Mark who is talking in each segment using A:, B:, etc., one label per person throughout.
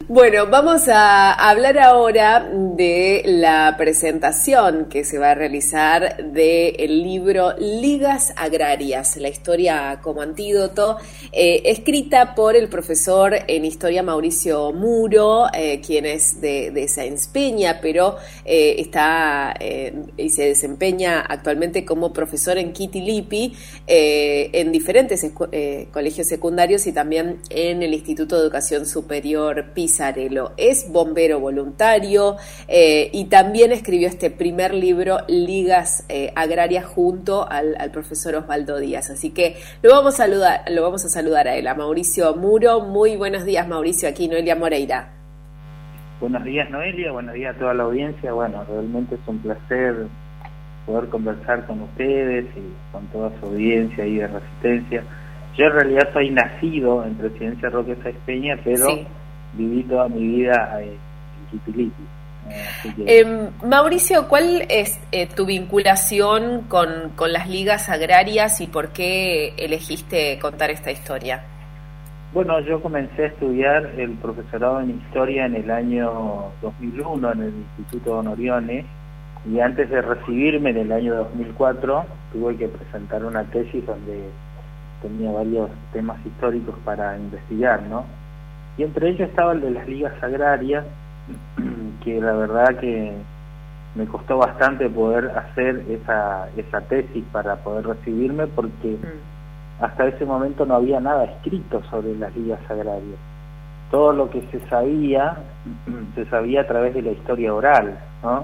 A: Bueno, vamos a hablar ahora de la presentación que se va a realizar del libro Ligas Agrarias, la historia como antídoto, escrita por el profesor en historia Mauricio Muro, quien es de Sáenz Peña, pero está y se desempeña actualmente como profesor en Quitilipi, en diferentes colegios secundarios y también en el Instituto de Educación Superior Pisarello. Es bombero voluntario y también escribió este primer libro, Ligas Agrarias, junto al profesor Osvaldo Díaz. Así que lo vamos a saludar a él, a Mauricio Muro. Muy buenos días, Mauricio, aquí Noelia Moreira.
B: Buenos días, Noelia, buenos días a toda la audiencia. Bueno, realmente es un placer poder conversar con ustedes y con toda su audiencia ahí de Resistencia. Yo en realidad soy nacido en Presidencia Roque Sáenz Peña, pero sí, viví toda mi vida en Quitilipi.
A: Mauricio, ¿cuál es tu vinculación con las ligas agrarias y por qué elegiste contar esta historia?
B: Bueno, yo comencé a estudiar el profesorado en Historia en el año 2001 en el Instituto Don Orione, y antes de recibirme en el año 2004 tuve que presentar una tesis donde tenía varios temas históricos para investigar, ¿no? Y entre ellos estaba el de las ligas agrarias, que la verdad que me costó bastante poder hacer esa tesis para poder recibirme, porque hasta ese momento no había nada escrito sobre las ligas agrarias. Todo lo que se sabía a través de la historia oral, ¿no?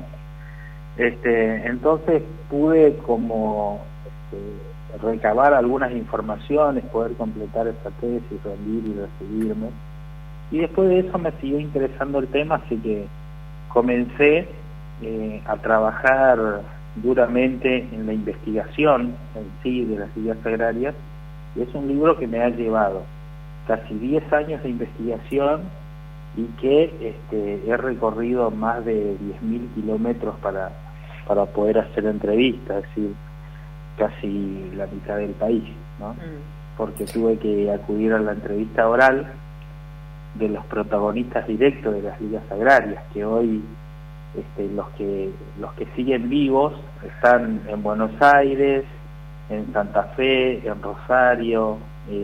B: Entonces pude como recabar algunas informaciones, poder completar esa tesis, rendir y recibirme. Y después de eso me siguió interesando el tema, así que comencé a trabajar duramente en la investigación en sí de las ligas agrarias, y es un libro que me ha llevado casi 10 años de investigación y que he recorrido más de 10.000 kilómetros para poder hacer entrevistas, es decir, casi la mitad del país, ¿no? Porque tuve que acudir a la entrevista oral de los protagonistas directos de las ligas agrarias, que hoy los que siguen vivos están en Buenos Aires, en Santa Fe, en Rosario,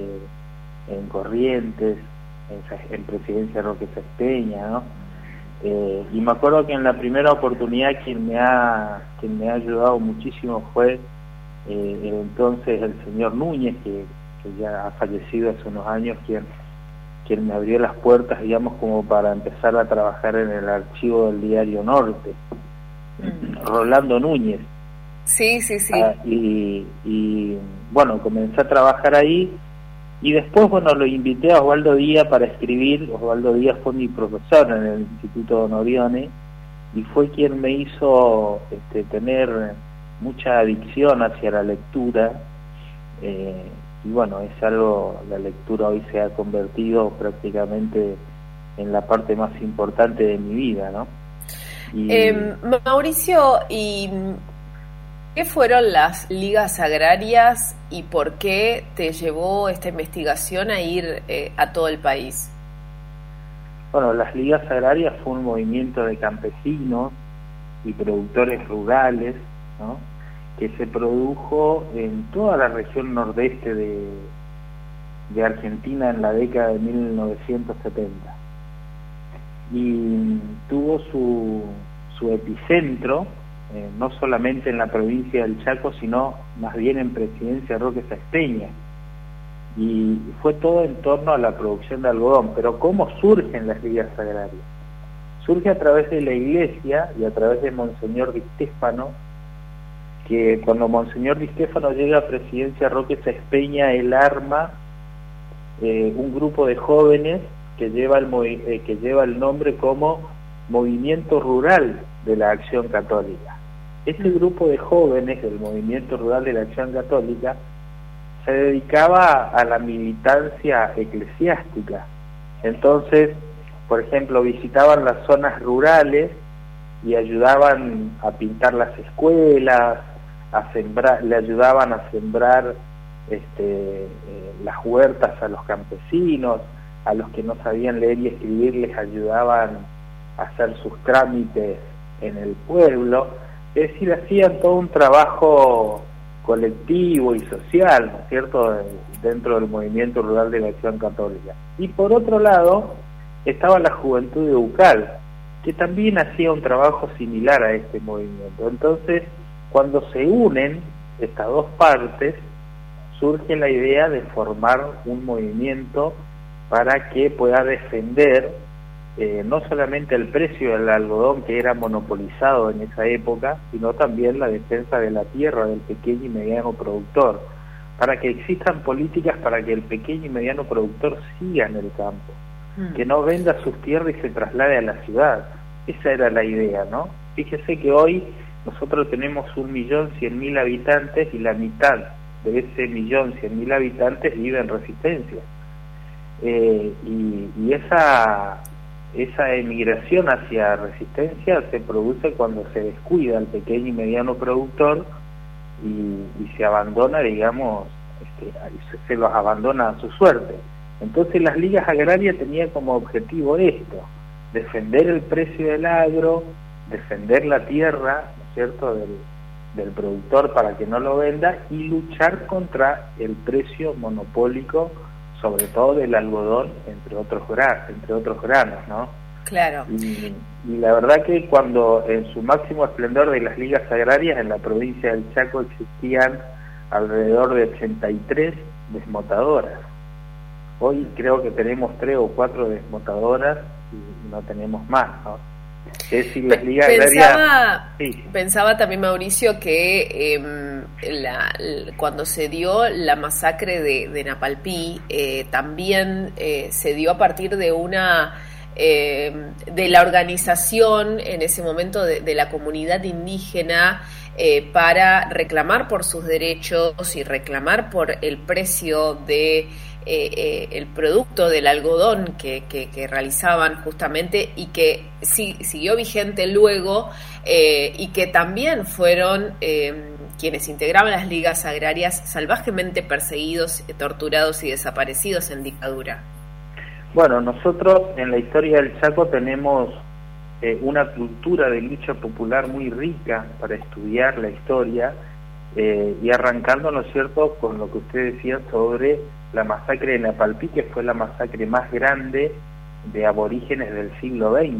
B: en Corrientes, en Presidencia Roque Sáenz Peña, ¿no? Y me acuerdo que en la primera oportunidad quien me ha ayudado muchísimo fue entonces el señor Núñez, que ya ha fallecido hace unos años, quien me abrió las puertas, digamos, como para empezar a trabajar en el archivo del Diario Norte, Rolando Núñez.
A: Sí.
B: Y bueno, comencé a trabajar ahí, y después, bueno, lo invité a Osvaldo Díaz para escribir. Osvaldo Díaz fue mi profesor en el Instituto Don Orione, y fue quien me hizo tener mucha adicción hacia la lectura, y bueno, es algo, la lectura hoy se ha convertido prácticamente en la parte más importante de mi vida, ¿no?
A: Mauricio, ¿y qué fueron las ligas agrarias y por qué te llevó esta investigación a ir a todo el país?
B: Bueno, las ligas agrarias fue un movimiento de campesinos y productores rurales, ¿no?, que se produjo en toda la región nordeste de Argentina en la década de 1970. Y tuvo su epicentro no solamente en la provincia del Chaco, sino más bien en Presidencia Roque Sáenz Peña. Y fue todo en torno a la producción de algodón. Pero ¿cómo surgen las ligas agrarias? Surge a través de la iglesia y a través de Monseñor Di Stefano, que cuando Monseñor Di Stefano llega a Presidencia Roque Sáenz Peña, él arma un grupo de jóvenes que lleva el nombre como Movimiento Rural de la Acción Católica. Este grupo de jóvenes del Movimiento Rural de la Acción Católica se dedicaba a la militancia eclesiástica. Entonces, por ejemplo, visitaban las zonas rurales y ayudaban a pintar las escuelas, le ayudaban a sembrar las huertas a los campesinos, a los que no sabían leer y escribir les ayudaban a hacer sus trámites en el pueblo, es decir, hacían todo un trabajo colectivo y social, ¿no es cierto?, dentro del movimiento rural de la Acción Católica. Y por otro lado, estaba la Juventud de Ucal, que también hacía un trabajo similar a este movimiento. Entonces, cuando se unen estas dos partes, surge la idea de formar un movimiento para que pueda defender no solamente el precio del algodón, que era monopolizado en esa época, sino también la defensa de la tierra del pequeño y mediano productor, para que existan políticas para que el pequeño y mediano productor siga en el campo, que no venda sus tierras y se traslade a la ciudad. Esa era la idea, ¿no? Fíjese que hoy nosotros tenemos 1.100.000 habitantes y la mitad de ese 1.100.000 habitantes vive en Resistencia. Y esa emigración hacia Resistencia se produce cuando se descuida al pequeño y mediano productor y se abandona, digamos, se los abandona a su suerte. Entonces las ligas agrarias tenían como objetivo esto: defender el precio del agro, defender la tierra, ¿no es cierto?, del productor para que no lo venda, y luchar contra el precio monopólico, sobre todo del algodón, entre otros granos, ¿no?
A: Claro.
B: Y la verdad que cuando en su máximo esplendor de las ligas agrarias en la provincia del Chaco existían alrededor de 83 desmotadoras. Hoy creo que tenemos 3 o 4 desmotadoras y no tenemos más, ¿no? Es decir, las ligas agrarias...
A: Pensaba también, Mauricio, que cuando se dio la masacre de Napalpí, también se dio a partir de de la organización en ese momento de la comunidad indígena para reclamar por sus derechos y reclamar por el precio de el producto del algodón que realizaban justamente, y que siguió vigente luego, y que también fueron quienes integraban las ligas agrarias salvajemente perseguidos, torturados y desaparecidos en dictadura.
B: Bueno, nosotros en la historia del Chaco tenemos una cultura de lucha popular muy rica para estudiar la historia, y arrancando, ¿no es cierto?, con lo que usted decía sobre la masacre de Napalpí, que fue la masacre más grande de aborígenes del siglo XX,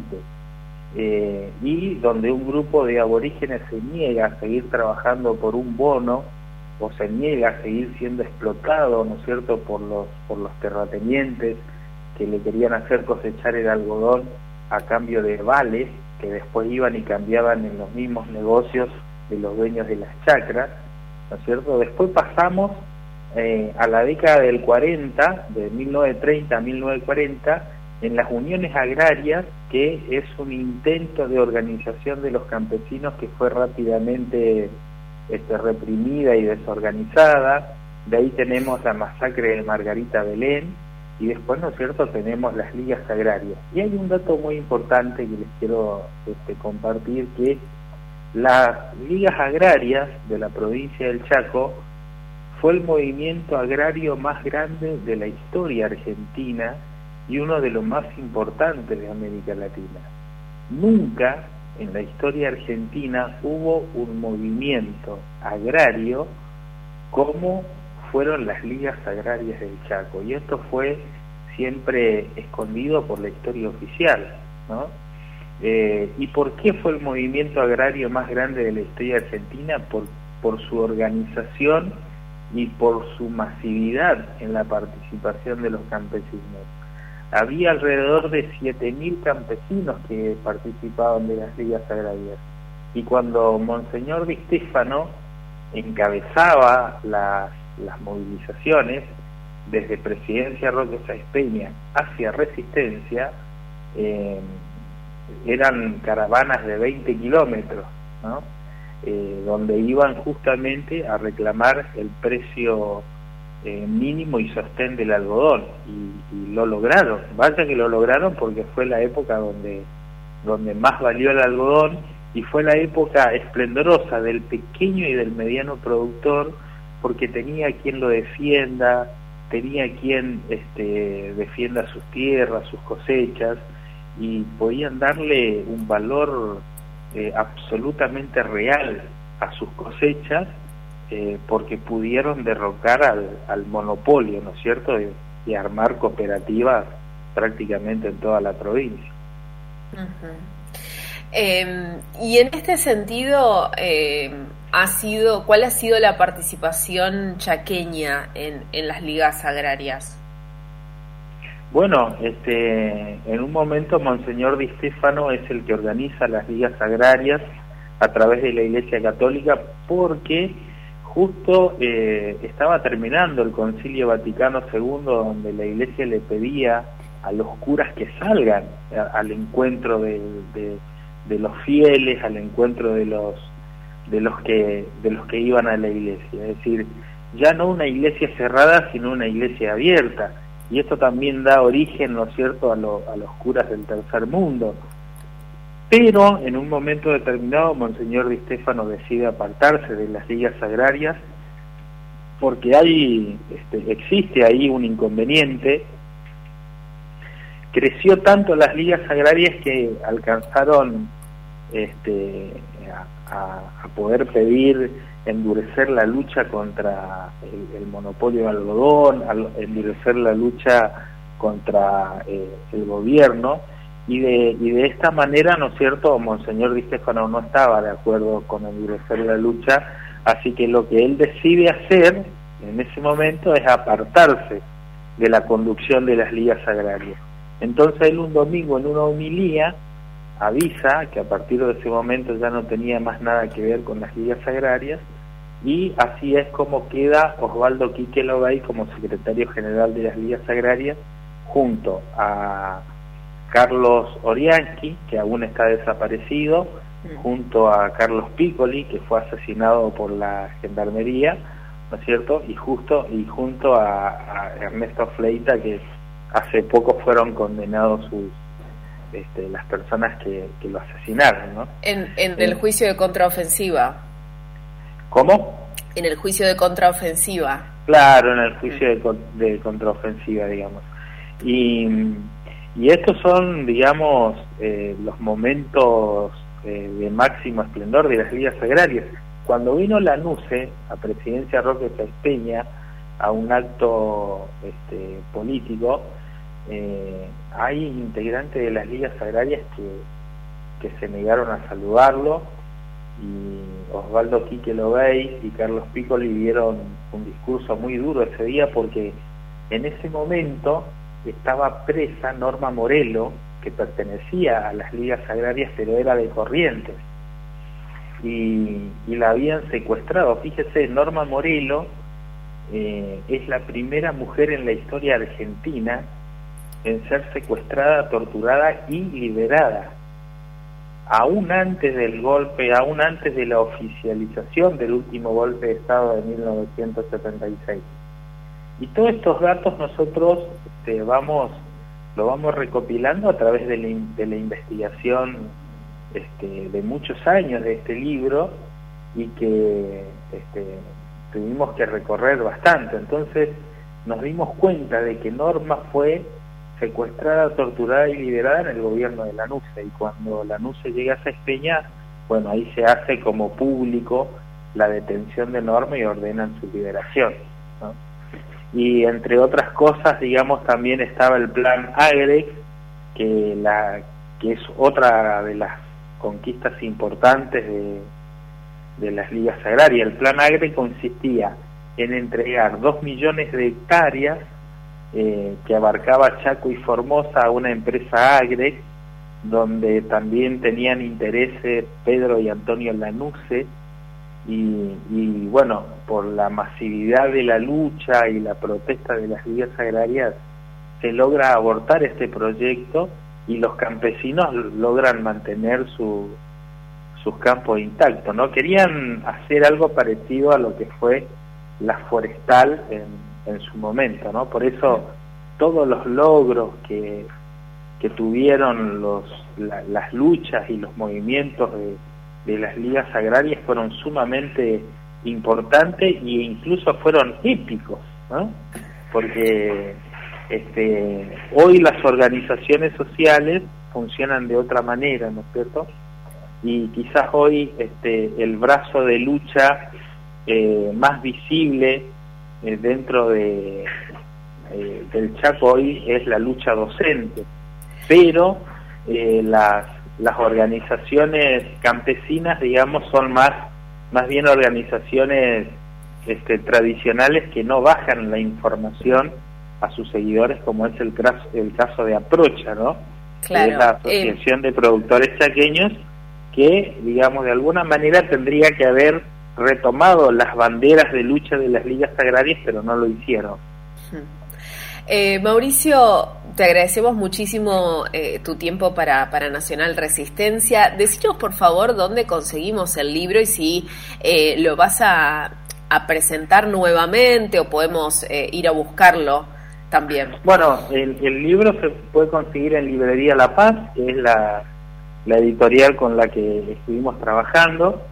B: y donde un grupo de aborígenes se niega a seguir trabajando por un bono, o se niega a seguir siendo explotado, ¿no es cierto?, por los terratenientes que le querían hacer cosechar el algodón a cambio de vales, que después iban y cambiaban en los mismos negocios de los dueños de las chacras, ¿no es cierto? Después pasamos a la década del 40, de 1930 a 1940, en las uniones agrarias, que es un intento de organización de los campesinos que fue rápidamente reprimida y desorganizada. De ahí tenemos la masacre de Margarita Belén, y después, ¿no es cierto?, tenemos las ligas agrarias. Y hay un dato muy importante que les quiero compartir, que las ligas agrarias de la provincia del Chaco fue el movimiento agrario más grande de la historia argentina y uno de los más importantes de América Latina. Nunca en la historia argentina hubo un movimiento agrario como fueron las ligas agrarias del Chaco, y esto fue siempre escondido por la historia oficial, ¿no? ¿Y por qué fue el movimiento agrario más grande de la historia argentina? Por su organización y por su masividad en la participación de los campesinos. Había alrededor de 7.000 campesinos que participaban de las ligas agrarias, y cuando Monseñor Di Stéfano encabezaba las movilizaciones desde Presidencia Roque Sáenz Peña hacia Resistencia, eran caravanas de 20 kilómetros, ¿no? Donde iban justamente a reclamar el precio mínimo y sostén del algodón, y lo lograron. Vaya que lo lograron, porque fue la época donde más valió el algodón, y fue la época esplendorosa del pequeño y del mediano productor, porque tenía quien lo defienda, tenía quien defienda sus tierras, sus cosechas, y podían darle un valor absolutamente real a sus cosechas, porque pudieron derrocar al monopolio, ¿no es cierto?, de armar cooperativas prácticamente en toda la provincia.
A: Uh-huh. Y en este sentido, ¿cuál ha sido la participación chaqueña en las ligas agrarias?
B: Bueno, en un momento Monseñor Di Stefano es el que organiza las ligas agrarias a través de la Iglesia Católica, porque justo estaba terminando el Concilio Vaticano II, donde la Iglesia le pedía a los curas que salgan al encuentro de los fieles, al encuentro de los que iban a la Iglesia, es decir, ya no una iglesia cerrada, sino una iglesia abierta. Y esto también da origen, ¿no es cierto?, a los curas del tercer mundo. Pero en un momento determinado Monseñor Di Stefano decide apartarse de las ligas agrarias, porque existe ahí un inconveniente. Creció tanto las ligas agrarias que alcanzaron a poder pedir endurecer la lucha contra el monopolio de algodón, endurecer la lucha contra el gobierno, y de esta manera, ¿no es cierto?, Monseñor Di Stefano no estaba de acuerdo con endurecer la lucha, así que lo que él decide hacer en ese momento es apartarse de la conducción de las ligas agrarias. Entonces él un domingo en una homilía avisa que a partir de ese momento ya no tenía más nada que ver con las ligas agrarias, y así es como queda Osvaldo Quique Lobey como secretario general de las ligas agrarias, junto a Carlos Orianski, que aún está desaparecido, junto a Carlos Piccoli, que fue asesinado por la gendarmería, ¿no es cierto?, y junto a Ernesto Fleita, que hace poco fueron condenados las personas que lo asesinaron, ¿no?
A: En el juicio de contraofensiva.
B: ¿Cómo?
A: En el juicio de contraofensiva.
B: Claro, en el juicio de contraofensiva, digamos. Y estos son, digamos, los momentos de máximo esplendor de las ligas agrarias. Cuando vino Lanusse a Presidencia Roque Sáenz Peña a un acto político, hay integrantes de las ligas agrarias que se negaron a saludarlo, y Osvaldo Quique Lobey y Carlos Piccoli dieron un discurso muy duro ese día, porque en ese momento estaba presa Norma Morelo, que pertenecía a las ligas agrarias pero era de Corrientes, y la habían secuestrado. Fíjese, Norma Morelo es la primera mujer en la historia argentina en ser secuestrada, torturada y liberada, aún antes del golpe, aún antes de la oficialización del último golpe de Estado de 1976. Y todos estos datos nosotros lo vamos recopilando a través de la investigación de muchos años de este libro, y que tuvimos que recorrer bastante. Entonces nos dimos cuenta de que Norma fue secuestrada, torturada y liberada en el gobierno de Lanusse, y cuando Lanusse llega a Sáenz Peña, bueno, ahí se hace como público la detención de Norma y ordenan su liberación, ¿no? Y entre otras cosas, digamos, también estaba el plan Agrex, que es otra de las conquistas importantes de las ligas agrarias. El plan Agrex consistía en entregar 2 millones de hectáreas que abarcaba Chaco y Formosa a una empresa Agrex, donde también tenían intereses Pedro y Antonio Lanusse, y bueno, por la masividad de la lucha y la protesta de las ligas agrarias se logra abortar este proyecto, y los campesinos logran mantener sus campos intactos, ¿no? Querían hacer algo parecido a lo que fue la forestal en su momento, ¿no? Por eso todos los logros que tuvieron las luchas y los movimientos de las ligas agrarias fueron sumamente importantes, e incluso fueron épicos, ¿no? porque hoy las organizaciones sociales funcionan de otra manera, ¿no es cierto? Y quizás hoy el brazo de lucha más visible dentro del Chaco hoy es la lucha docente, pero las organizaciones campesinas, digamos, son más bien organizaciones tradicionales que no bajan la información a sus seguidores, como es el caso de Aprocha, ¿no?
A: Claro.
B: Que es la Asociación de Productores Chaqueños, que, digamos, de alguna manera tendría que haber retomado las banderas de lucha de las ligas agrarias, pero no lo hicieron.
A: Mauricio, te agradecemos muchísimo tu tiempo para Nacional Resistencia. Decinos, por favor, dónde conseguimos el libro y si lo vas a presentar nuevamente o podemos ir a buscarlo también. Bueno,
B: el libro se puede conseguir en Librería La Paz, que es la editorial con la que estuvimos trabajando.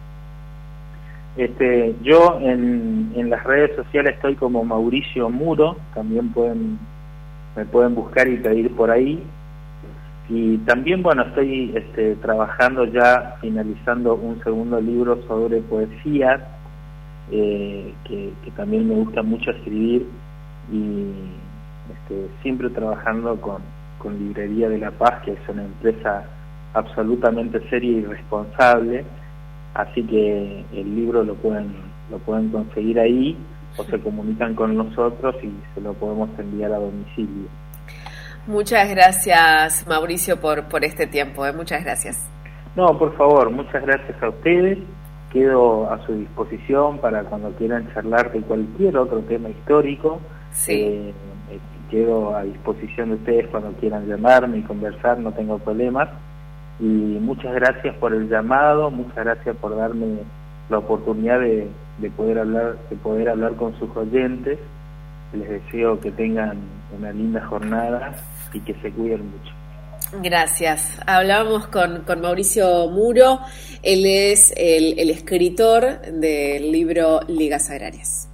B: Yo en las redes sociales estoy como Mauricio Muro, también me pueden buscar y pedir por ahí. Y también, bueno, estoy trabajando ya, finalizando un segundo libro sobre poesía, que también me gusta mucho escribir, y siempre trabajando con Librería de La Paz, que es una empresa absolutamente seria y responsable. Así que el libro lo pueden conseguir ahí, o se comunican con nosotros y se lo podemos enviar a domicilio.
A: Muchas gracias, Mauricio, por este tiempo. Muchas gracias.
B: No, por favor, muchas gracias a ustedes. Quedo a su disposición para cuando quieran charlar de cualquier otro tema histórico.
A: Sí.
B: Quedo a disposición de ustedes cuando quieran llamarme y conversar, no tengo problemas. Y muchas gracias por el llamado, muchas gracias por darme la oportunidad de poder hablar con sus oyentes. Les deseo que tengan una linda jornada y que se cuiden mucho.
A: Gracias. Hablábamos con Mauricio Muro. Él es el escritor del libro Ligas Agrarias.